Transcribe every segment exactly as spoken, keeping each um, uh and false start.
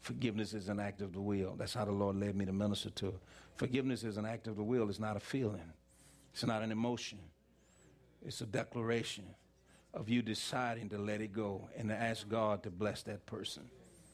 Forgiveness is an act of the will. That's how the Lord led me to minister to her. Forgiveness is an act of the will. It's not a feeling. It's not an emotion. It's a declaration of you deciding to let it go and to ask God to bless that person.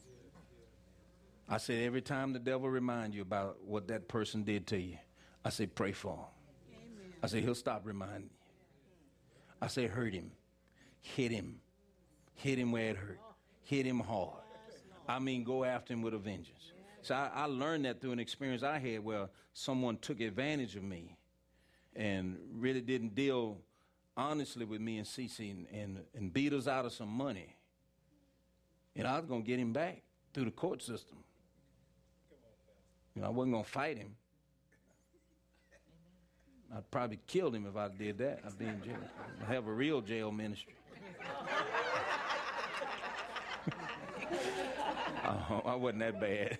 I said, every time the devil reminds you about what that person did to you, I say, pray for him. Amen. I say, he'll stop reminding you. I say, hurt him. Hit him. Hit him where it hurt. Hit him hard. I mean, go after him with a vengeance. So I, I learned that through an experience I had where someone took advantage of me and really didn't deal honestly with me and Cece and, and, and beat us out of some money. And I was going to get him back through the court system. You know, I wasn't going to fight him. I'd probably killed him if I did that. I'd be in jail. I'd have a real jail ministry. Oh, I wasn't that bad.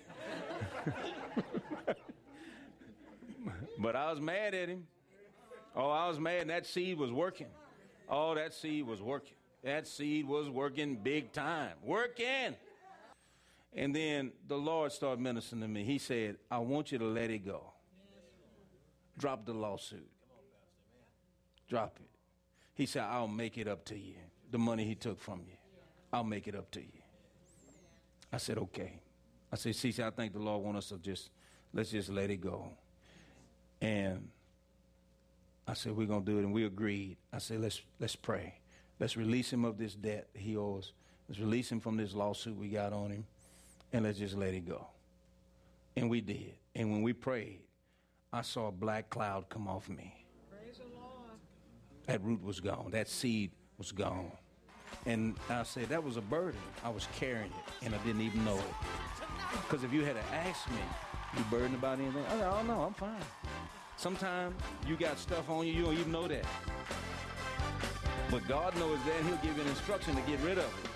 But I was mad at him. Oh, I was mad, and that seed was working. Oh, that seed was working. That seed was working big time. Working. And then the Lord started ministering to me. He said, I want you to let it go. Drop the lawsuit. Drop it. He said, I'll make it up to you. The money he took from you. I'll make it up to you. I said, okay. I said, Cece, I think the Lord wants us to just, let's just let it go. And I said, we're going to do it. And we agreed. I said, let's let's pray. Let's release him of this debt he owes. Let's release him from this lawsuit we got on him. And let's just let it go. And we did. And when we prayed, I saw a black cloud come off me. Praise the Lord. That root was gone. That seed was gone. And I said, that was a burden. I was carrying it, and I didn't even know it. Because if you had to ask me, you burdened about anything? I said, oh, no, I'm fine. Sometimes you got stuff on you, you don't even know that. But God knows that, and he'll give you an instruction to get rid of it.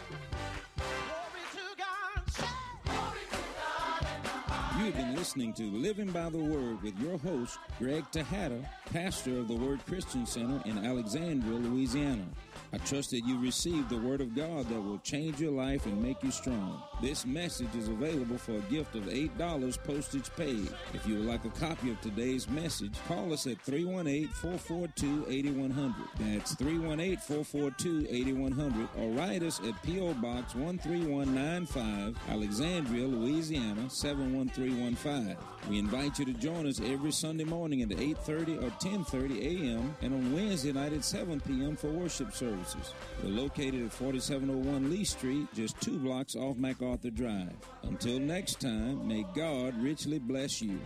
You've been listening to Living by the Word with your host, Greg Tejada, pastor of the Word Christian Center in Alexandria, Louisiana. I trust that you received the Word of God that will change your life and make you strong. This message is available for a gift of eight dollars postage paid. If you would like a copy of today's message, call us at three one eight, four four two, eight one zero zero. That's three one eight, four four two, eight one zero zero. Or write us at P O. Box one three one nine five, Alexandria, Louisiana, seven one three one five. We invite you to join us every Sunday morning at eight thirty or ten thirty a.m. and on Wednesday night at seven p.m. for worship services. We're located at forty-seven oh one Lee Street, just two blocks off MacArthur Drive. Until next time, may God richly bless you.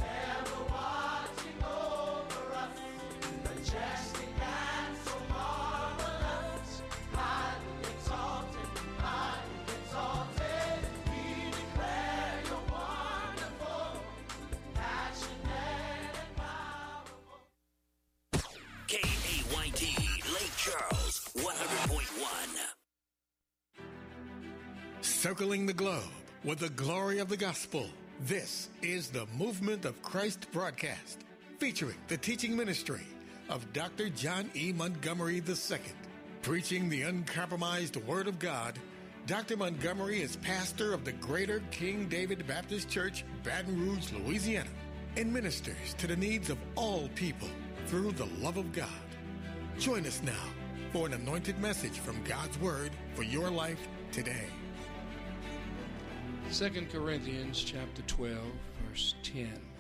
Circling the globe with the glory of the gospel. This is the Movement of Christ broadcast, featuring the teaching ministry of Doctor John E. Montgomery the Second. Preaching the uncompromised Word of God, Doctor Montgomery is pastor of the Greater King David Baptist Church, Baton Rouge, Louisiana, and ministers to the needs of all people through the love of God. Join us now for an anointed message from God's Word for your life today. Second Corinthians chapter twelve, verse ten.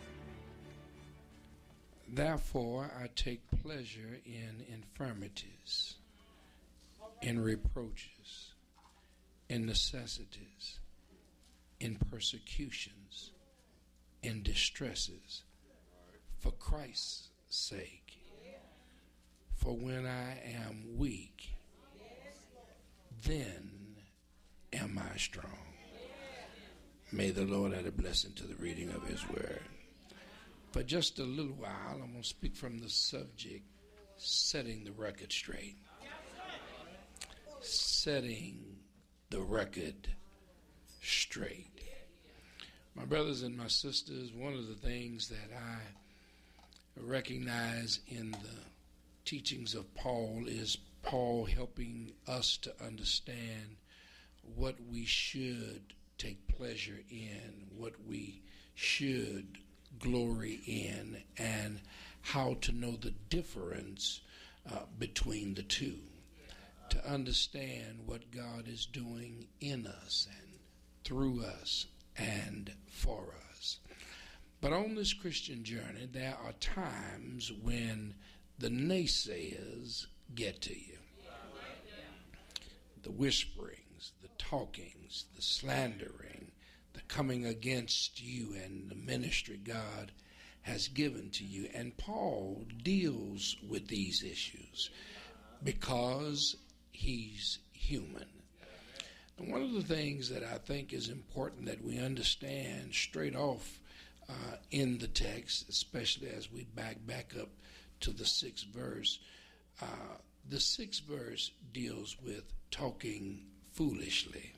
Therefore I take pleasure in infirmities, in reproaches, in necessities, in persecutions, in distresses, for Christ's sake. For when I am weak, then am I strong. May the Lord add a blessing to the reading of his word. For just a little while, I'm going to speak from the subject, setting the record straight. Setting the record straight. My brothers and my sisters, one of the things that I recognize in the teachings of Paul is Paul helping us to understand what we should take pleasure in, what we should glory in, and how to know the difference uh, between the two, to understand what God is doing in us and through us and for us. But on this Christian journey, there are times when the naysayers get to you. The whisperings, the talkings, the slandering, the coming against you and the ministry God has given to you. And Paul deals with these issues because he's human. And one of the things that I think is important that we understand straight off uh, in the text, especially as we back back up to the sixth verse, uh, the sixth verse deals with talking foolishly.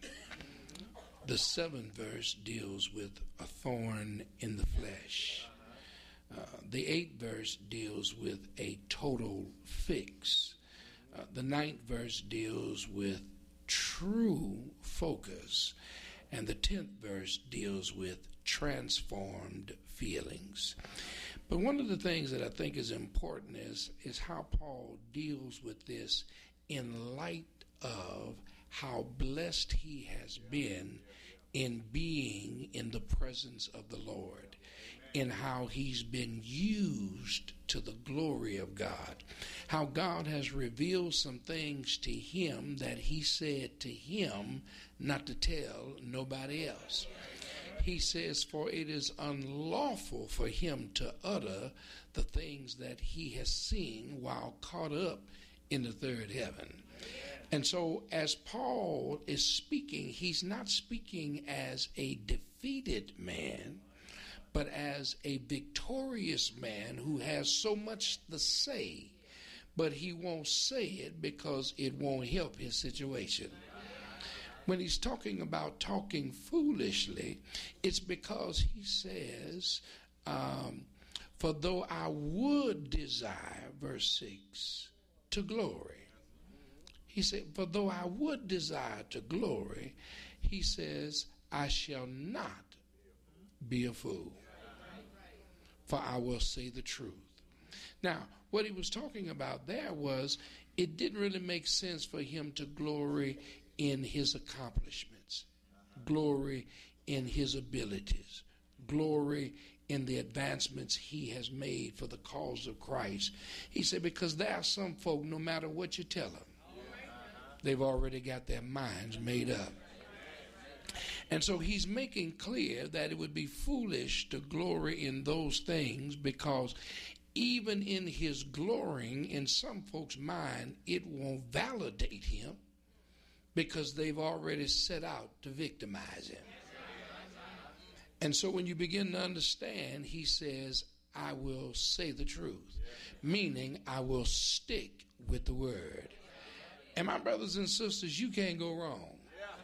The seventh verse deals with a thorn in the flesh. Uh, the eighth verse deals with a total fix. Uh, the ninth verse deals with true focus. And the tenth verse deals with transformed feelings. But one of the things that I think is important is, is how Paul deals with this in light of how blessed he has been in being in the presence of the Lord, in how he's been used to the glory of God, how God has revealed some things to him that he said to him not to tell nobody else. He says, for it is unlawful for him to utter the things that he has seen while caught up in the third heaven. And so as Paul is speaking, he's not speaking as a defeated man, but as a victorious man who has so much to say, but he won't say it because it won't help his situation. When he's talking about talking foolishly, it's because he says, um, for though I would desire, verse six, to glory. He said, for though I would desire to glory, he says, I shall not be a fool, for I will say the truth. Now, what he was talking about there was it didn't really make sense for him to glory in his accomplishments, glory in his abilities, glory in the advancements he has made for the cause of Christ. He said, because there are some folk, no matter what you tell them, they've already got their minds made up. And so he's making clear that it would be foolish to glory in those things, because even in his glorying, in some folks' mind, it won't validate him, because they've already set out to victimize him. And so when you begin to understand, he says, I will say the truth, meaning I will stick with the word. And my brothers and sisters, you can't go wrong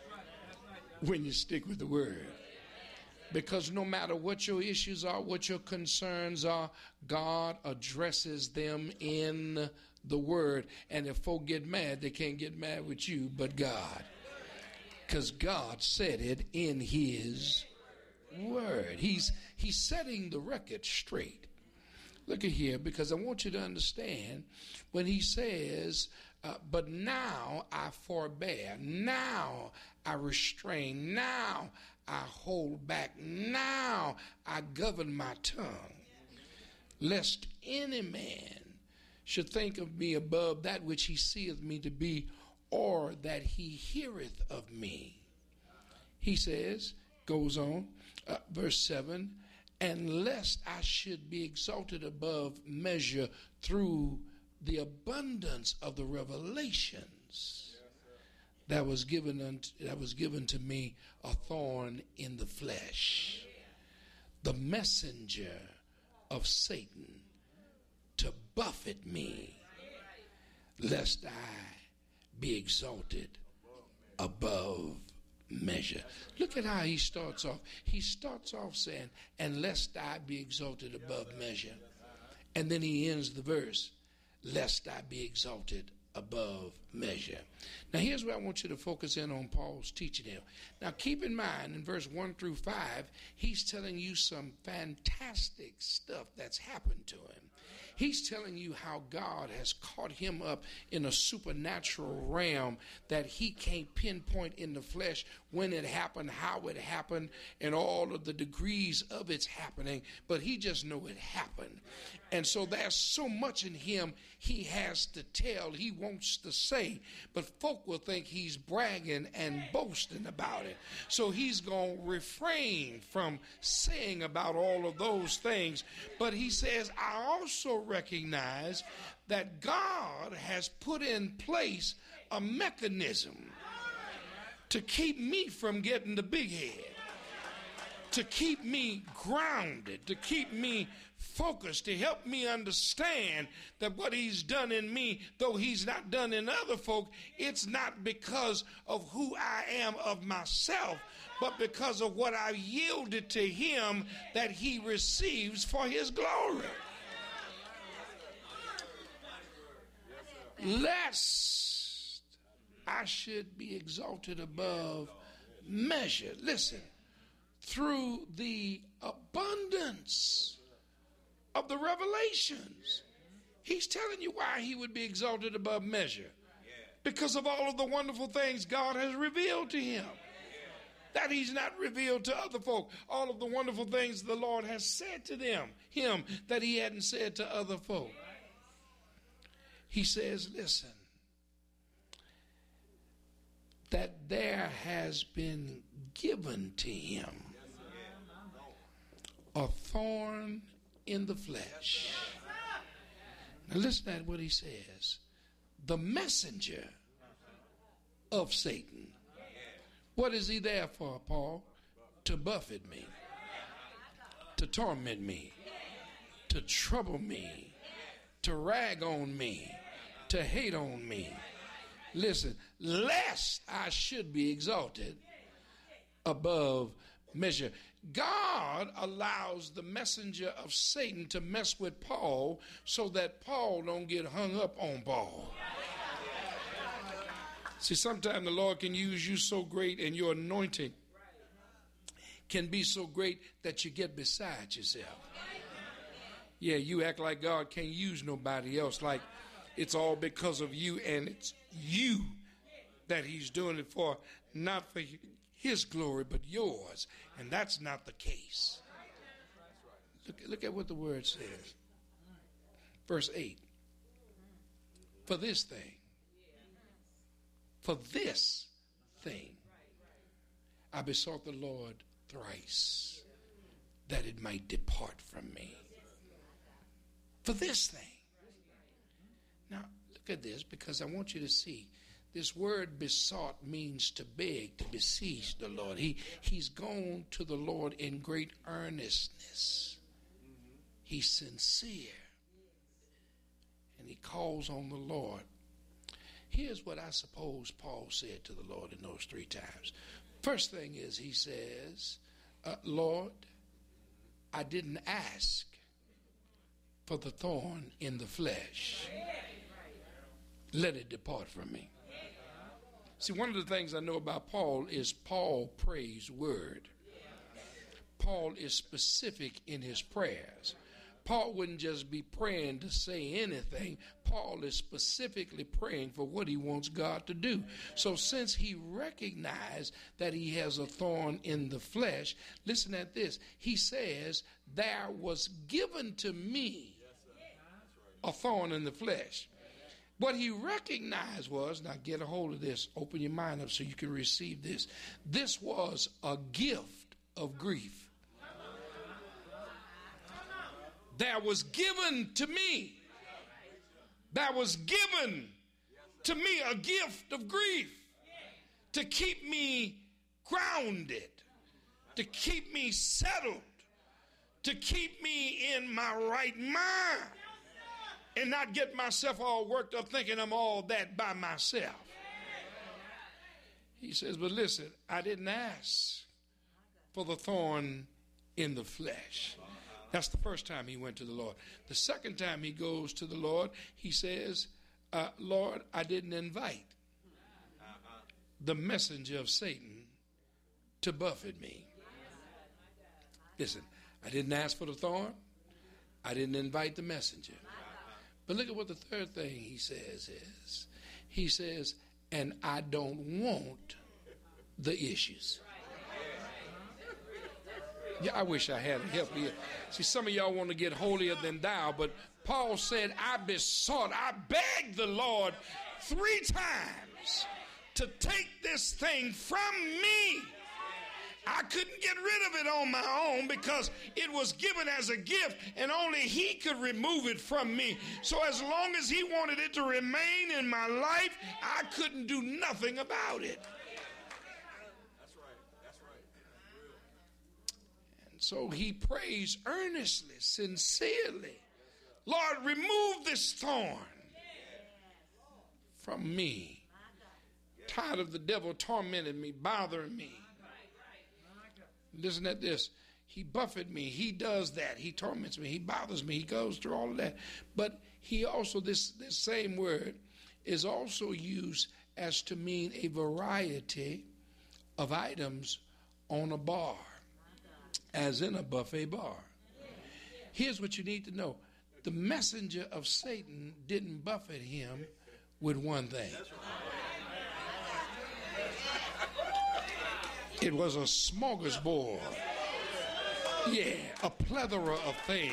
when you stick with the word. Because no matter what your issues are, what your concerns are, God addresses them in the word. And if folk get mad, they can't get mad with you but God, because God said it in his word. He's he's setting the record straight. Look at here, because I want you to understand when he says, uh, but now I forbear, now I restrain, now I hold back, now I govern my tongue, lest any man should think of me above that which he seeth me to be, or that he heareth of me. He says, goes on, uh, verse seven, and lest I should be exalted above measure through the abundance of the revelations that was given unto, that was given to me, a thorn in the flesh, the messenger of Satan, to buffet me, lest I be exalted above measure. Look at how he starts off. He starts off saying, and lest I be exalted above measure. And then he ends the verse, lest I be exalted above measure. Now, here's what I want you to focus in on Paul's teaching here. Now, keep in mind, in verse one through five, he's telling you some fantastic stuff that's happened to him. He's telling you how God has caught him up in a supernatural realm that he can't pinpoint in the flesh when it happened, how it happened, and all of the degrees of its happening, but he just know it happened. And so there's so much in him he has to tell, he wants to say, but folk will think he's bragging and boasting about it. So he's going to refrain from saying about all of those things. But he says, I also recognize that God has put in place a mechanism to keep me from getting the big head, to keep me grounded, to keep me focused, to help me understand that what he's done in me, though he's not done in other folk, it's not because of who I am of myself, but because of what I yielded to him that he receives for his glory. Lest I should be exalted above measure. Listen, through the abundance of the revelations. He's telling you why he would be exalted above measure. Because of all of the wonderful things God has revealed to him that he's not revealed to other folk. All of the wonderful things the Lord has said to them, him, that he hadn't said to other folk. He says, listen, that there has been given to him a thorn in the flesh. Now listen to what he says. The messenger of Satan. What is he there for, Paul? To buffet me, to torment me, to trouble me, to rag on me, to hate on me. Listen, lest I should be exalted above measure. God allows the messenger of Satan to mess with Paul so that Paul don't get hung up on Paul. See, sometimes the Lord can use you so great and your anointing can be so great that you get beside yourself. Yeah, you act like God can't use nobody else, like it's all because of you and it's you that he's doing it for, not for his glory, but yours. And that's not the case. Look, look at what the word says. Verse eight. For this thing. For this thing. I besought the Lord thrice that it might depart from me. For this thing. Now, look at this, because I want you to see. This word besought means to beg, to beseech the Lord. He, he's gone to the Lord in great earnestness. He's sincere. And he calls on the Lord. Here's what I suppose Paul said to the Lord in those three times. First thing is he says, uh, Lord, I didn't ask for the thorn in the flesh. Let it depart from me. See, one of the things I know about Paul is Paul prays word. Paul is specific in his prayers. Paul wouldn't just be praying to say anything. Paul is specifically praying for what he wants God to do. So since he recognized that he has a thorn in the flesh, listen at this. He says, there was given to me a thorn in the flesh. What he recognized was, now get a hold of this, open your mind up so you can receive this. This was a gift of grief. That was given to me. That was given to me a gift of grief to keep me grounded, to keep me settled, to keep me in my right mind. And not get myself all worked up thinking I'm all that by myself. He says, but listen, I didn't ask for the thorn in the flesh. That's the first time he went to the Lord. The second time he goes to the Lord, he says, uh, Lord, I didn't invite the messenger of Satan to buffet me. Listen, I didn't ask for the thorn. I didn't invite the messenger. But look at what the third thing he says is. He says, and I don't want the issues. Yeah, I wish I had help here. See, some of y'all want to get holier than thou, but Paul said, I besought, I begged the Lord three times to take this thing from me. I couldn't get rid of it on my own because it was given as a gift and only he could remove it from me. So as long as he wanted it to remain in my life, I couldn't do nothing about it. That's right. That's right. And so he prays earnestly, sincerely, Lord, remove this thorn from me. Tired of the devil tormenting me, bothering me. Listen at this. He buffeted me. He does that. He torments me. He bothers me. He goes through all of that. But he also, this, this same word is also used as to mean a variety of items on a bar, as in a buffet bar. Here's what you need to know. The messenger of Satan didn't buffet him with one thing. It was a smorgasbord. Yeah, a plethora of things.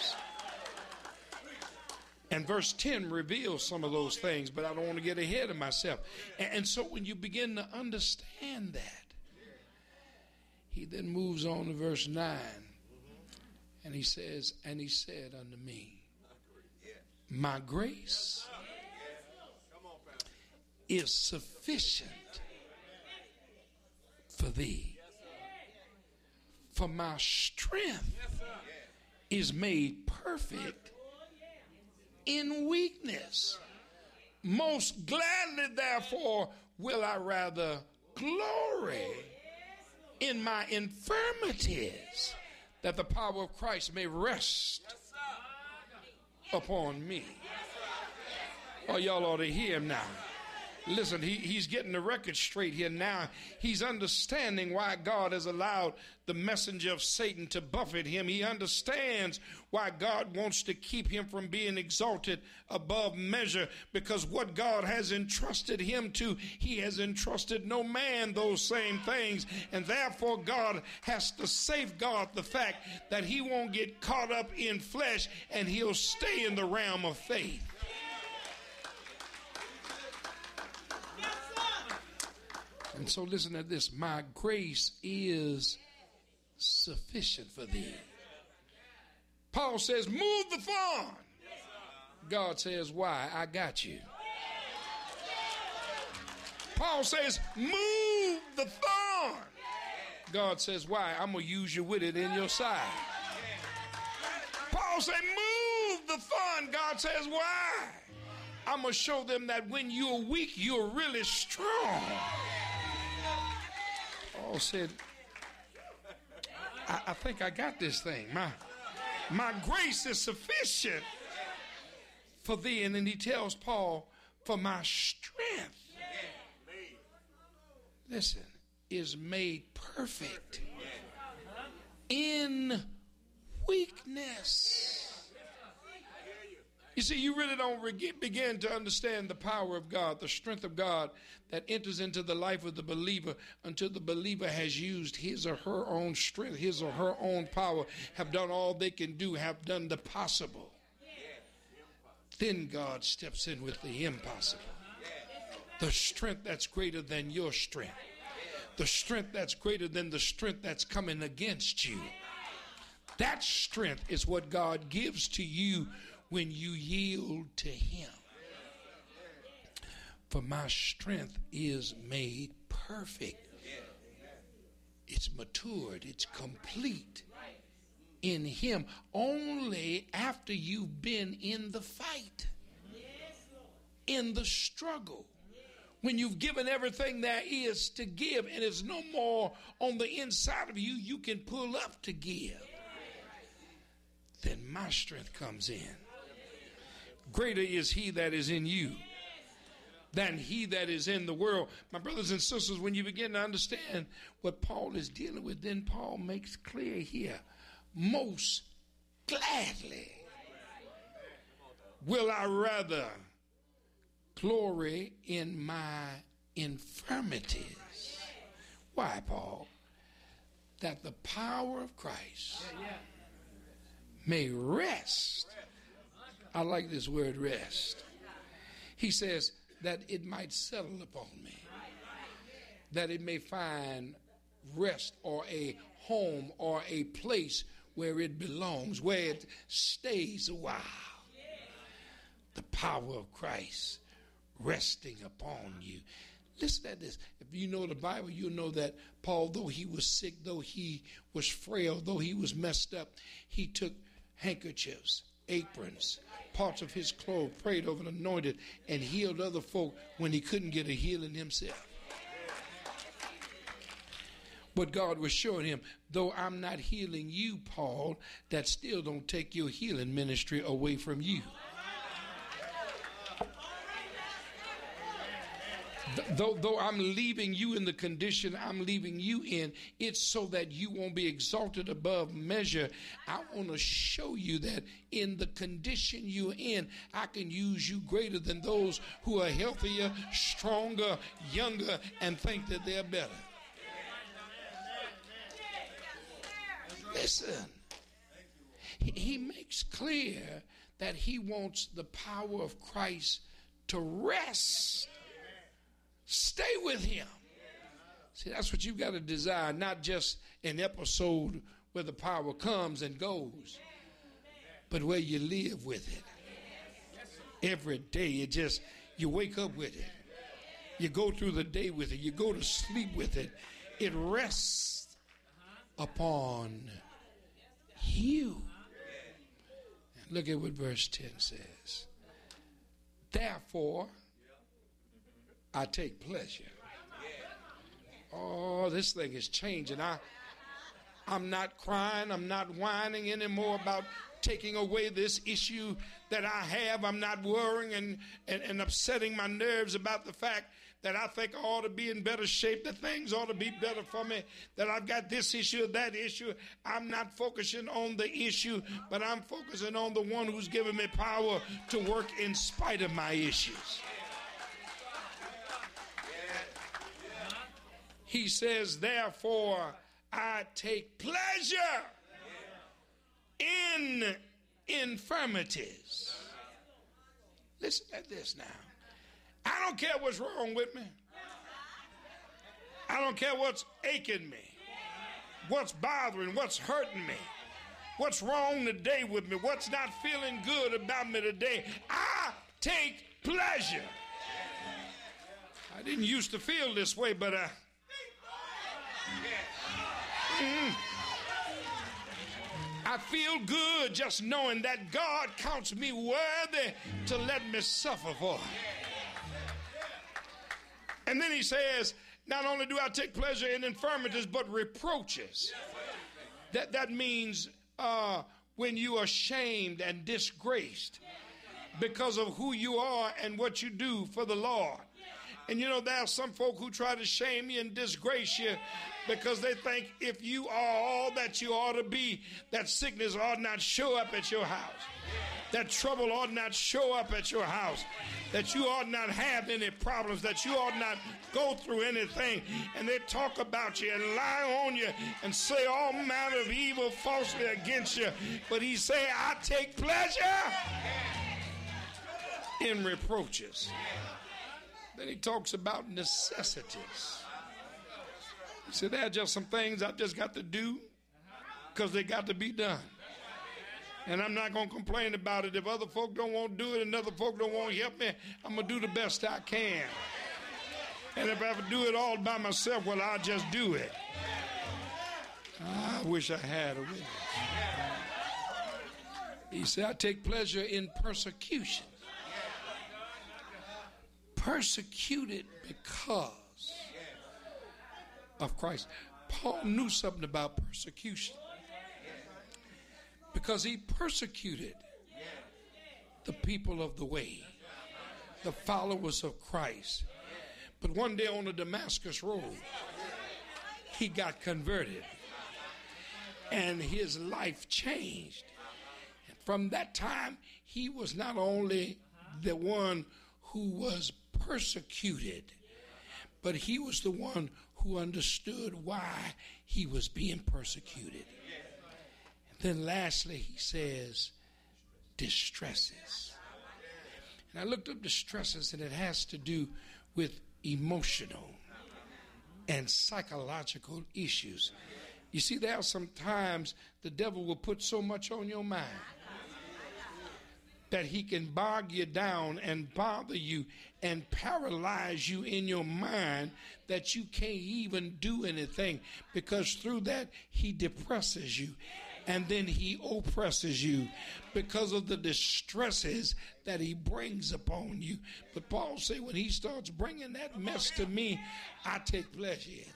And verse ten reveals some of those things, but I don't want to get ahead of myself. And, and so when you begin to understand that, he then moves on to verse nine. And he says, and he said unto me, my grace is sufficient for thee, for my strength is made perfect in weakness. Most gladly, therefore, will I rather glory in my infirmities, that the power of Christ may rest upon me. Oh, y'all ought to hear him now. Listen, he, he's getting the record straight here now. He's understanding why God has allowed the messenger of Satan to buffet him. He understands why God wants to keep him from being exalted above measure, because what God has entrusted him to, he has entrusted no man those same things. And therefore, God has to safeguard the fact that he won't get caught up in flesh and he'll stay in the realm of faith. And so listen to this. My grace is sufficient for thee. Paul says, move the thorn. God says, why? I got you. Paul says, move the thorn. God says, why? I'm going to use you with it in your side. Paul said, move the thorn. God says, why? I'm going to show them that when you're weak, you're really strong. Paul said, I, I think I got this thing. My, my grace is sufficient for thee. And then he tells Paul, for my strength, listen, is made perfect in weakness. You see, you really don't begin to understand the power of God, the strength of God that enters into the life of the believer until the believer has used his or her own strength, his or her own power, have done all they can do, have done the possible. Then God steps in with the impossible. The strength that's greater than your strength. The strength that's greater than the strength that's coming against you. That strength is what God gives to you when you yield to him. For my strength is made perfect. It's matured. It's complete in him only after you've been in the fight, in the struggle. When you've given everything there is to give and it's no more on the inside of you, you can pull up to give. Then my strength comes in. Greater is he that is in you than he that is in the world. My brothers and sisters, when you begin to understand what Paul is dealing with, then Paul makes clear here, most gladly will I rather glory in my infirmities. Why, Paul? That the power of Christ may rest. I like this word rest. He says that it might settle upon me, that it may find rest or a home or a place where it belongs, where it stays a while. The power of Christ resting upon you. Listen to this. If you know the Bible, you'll know that Paul, though he was sick, though he was frail, though he was messed up, he took handkerchiefs, aprons, parts of his clothes, prayed over and anointed, and healed other folk when he couldn't get a healing himself. But God was showing him, though I'm not healing you, Paul, that still don't take your healing ministry away from you. Though, though I'm leaving you in the condition I'm leaving you in, it's so that you won't be exalted above measure. I want to show you that in the condition you're in, I can use you greater than those who are healthier, stronger, younger, and think that they're better. Listen, he, he makes clear that he wants the power of Christ to rest. Stay with him. See, that's what you've got to desire, not just an episode where the power comes and goes, but where you live with it. Every day, you just, you wake up with it. You go through the day with it. You go to sleep with it. It rests upon you. And look at what verse ten says. Therefore, I take pleasure. Oh, this thing is changing. I, I'm not crying. I'm not whining anymore about taking away this issue that I have. I'm not worrying and, and, and upsetting my nerves about the fact that I think I ought to be in better shape, that things ought to be better for me, that I've got this issue or that issue. I'm not focusing on the issue, but I'm focusing on the one who's given me power to work in spite of my issues. He says, therefore, I take pleasure in infirmities. Listen at this now. I don't care what's wrong with me. I don't care what's aching me, what's bothering, what's hurting me, what's wrong today with me, what's not feeling good about me today. I take pleasure. I didn't used to feel this way, but I... Mm. I feel good just knowing that God counts me worthy to let me suffer for him. And then he says, not only do I take pleasure in infirmities, but reproaches. That, that means uh, when you are shamed and disgraced because of who you are and what you do for the Lord. And you know, there are some folk who try to shame you and disgrace you because they think if you are all that you ought to be, that sickness ought not show up at your house. That trouble ought not show up at your house. That you ought not have any problems. That you ought not go through anything. And they talk about you and lie on you and say all manner of evil falsely against you. But he say, I take pleasure in reproaches. Then he talks about necessities. He said, there are just some things I've just got to do because they got to be done. And I'm not going to complain about it. If other folk don't want to do it and other folk don't want to help me, I'm going to do the best I can. And if I ever do it all by myself, well, I'll just do it. I wish I had a witness. He said, I take pleasure in persecution. Persecuted because of Christ. Paul knew something about persecution because he persecuted the people of the way. the followers of Christ. But one day on the Damascus Road, he got converted. And his life changed. And from that time, he was not only the one who was persecuted, but he was the one who understood why he was being persecuted. And then lastly, he says, distresses. And I looked up distresses, and it has to do with emotional and psychological issues. You see, there are some times the devil will put so much on your mind that he can bog you down and bother you and paralyze you in your mind that you can't even do anything, because through that he depresses you and then he oppresses you because of the distresses that he brings upon you. But Paul said when he starts bringing that mess to me, I take pleasure in it.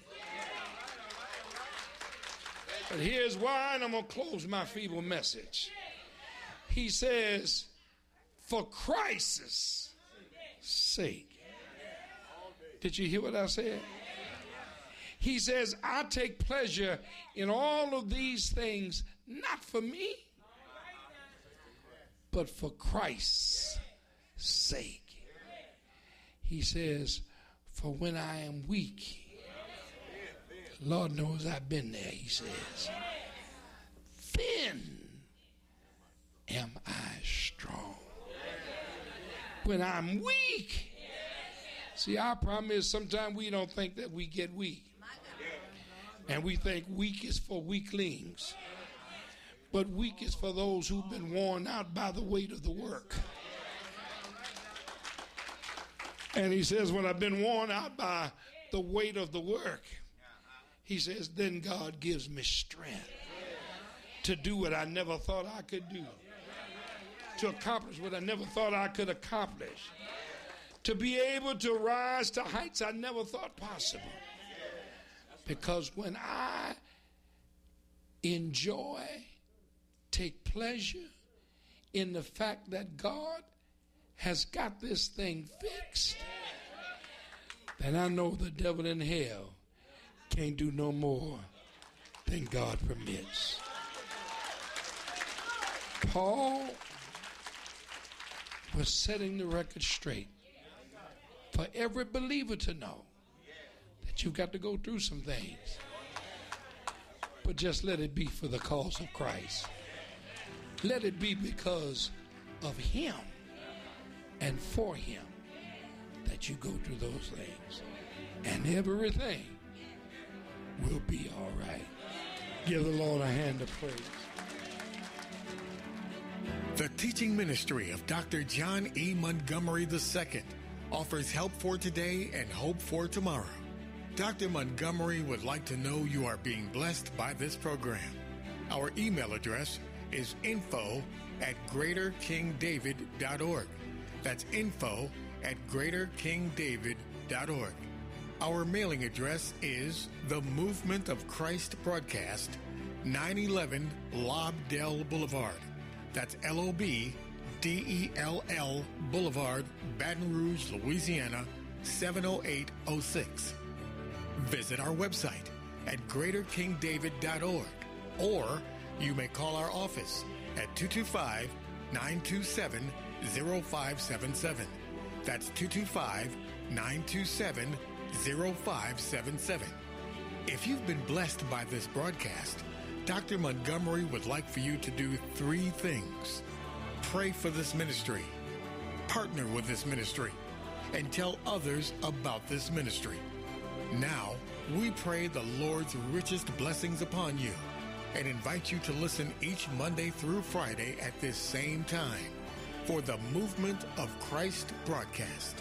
But here's why, and I'm going to close my feeble message. He says, for Christ's sake. Did you hear what I said? He says, I take pleasure in all of these things, not for me, but for Christ's sake. He says, for when I am weak, Lord knows I've been there, he says, then am I strong. When I'm weak. See, our problem is sometimes we don't think that we get weak. And we think weak is for weaklings. But weak is for those who've been worn out by the weight of the work. And he says, when I've been worn out by the weight of the work, he says, then God gives me strength to do what I never thought I could do, to accomplish what I never thought I could accomplish, to be able to rise to heights I never thought possible. Because when I enjoy, take pleasure in the fact that God has got this thing fixed, then I know the devil in hell can't do no more than God permits. Paul was setting the record straight for every believer to know that you've got to go through some things, but just let it be for the cause of Christ. Let it be because of him and for him that you go through those things, and everything will be all right. Give the Lord a hand of praise. The teaching ministry of Doctor John E. Montgomery the Second offers help for today and hope for tomorrow. Doctor Montgomery would like to know you are being blessed by this program. Our email address is info at greater king david dot org. That's info at greater king david dot org. Our mailing address is The Movement of Christ Broadcast, nine eleven Lobdell Boulevard. That's L O B D E L L Boulevard, Baton Rouge, Louisiana, seven oh eight oh six. Visit our website at greater king david dot org, or you may call our office at two two five, nine two seven, oh five seven seven. That's two two five, nine two seven, oh five seven seven. If you've been blessed by this broadcast, Doctor Montgomery would like for you to do three things. Pray for this ministry, partner with this ministry, and tell others about this ministry. Now, we pray the Lord's richest blessings upon you and invite you to listen each Monday through Friday at this same time for the Movement of Christ broadcast.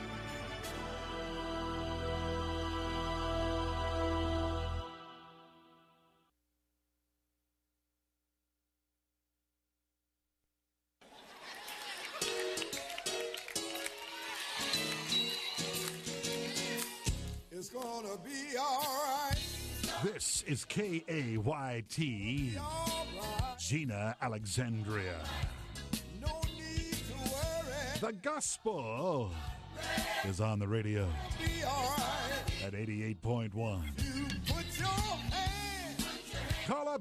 It's gonna be all right. This is K A Y T, All right. Gina Alexandria. No need to worry. The gospel is on the radio Be all right. at eighty-eight point one. You put your hand. Call up